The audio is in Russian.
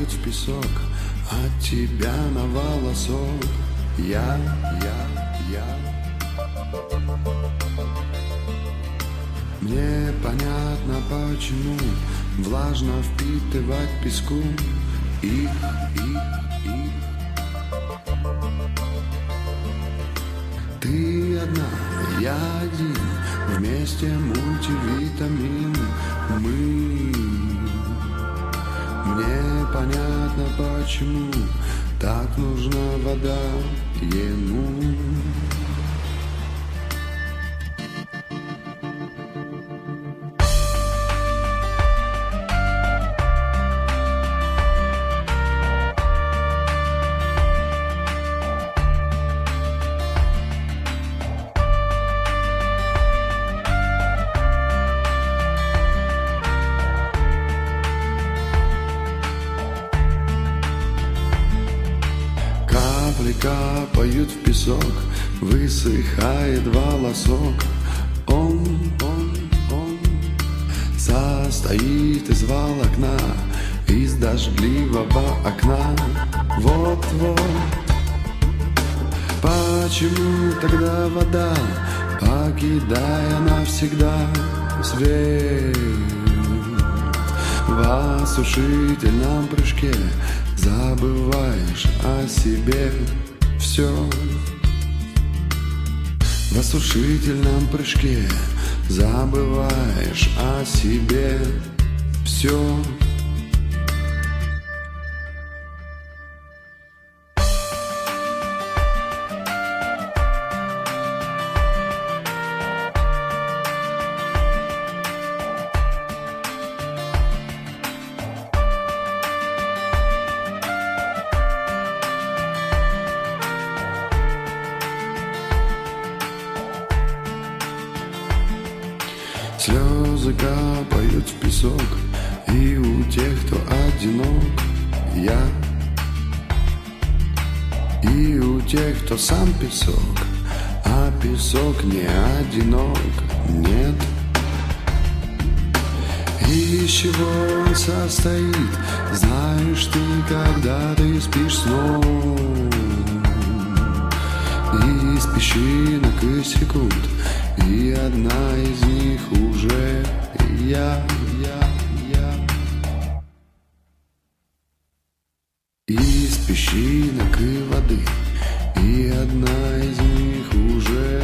капают в песок, от тебя на волосок. Я. Мне понятно, почему влажно впитывать песку их. Ты одна, я один, вместе мультивитамин. Мне понятно, почему так нужна вода ему. Капли капают в песок, высыхает волосок. Он состоит из волокна, из дождливого окна. Вот-вот. Почему тогда вода, покидая навсегда свет, в осушительном прыжке забываешь о себе все? В осушительном прыжке забываешь о себе все. Слезы капают в песок, и у тех, кто одинок, я. И у тех, кто сам песок, а песок не одинок, нет. И из чего он состоит, знаешь ты, когда ты спишь сном. И из песчинок и секунд, и одна из них уже я. Из песчинок и воды, и одна из них уже